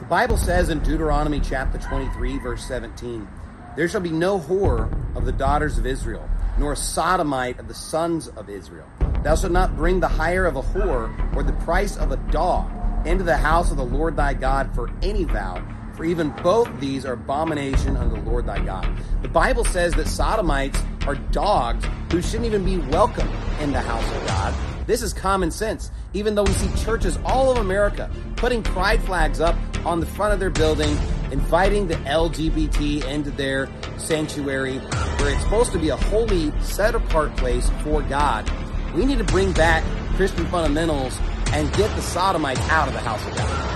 The Bible says in Deuteronomy chapter 23, verse 17, "There shall be no whore of the daughters of Israel, nor a sodomite of the sons of Israel. Thou shalt not bring the hire of a whore or the price of a dog into the house of the Lord thy God for any vow, for even both these are abomination unto the Lord thy God." The Bible says that sodomites are dogs who shouldn't even be welcome in the house of God. This is common sense, even though we see churches all over America putting pride flags up on the front of their building, inviting the LGBT into their sanctuary, where it's supposed to be a holy, set-apart place for God. We need to bring back Christian fundamentals and get the sodomites out of the house of God.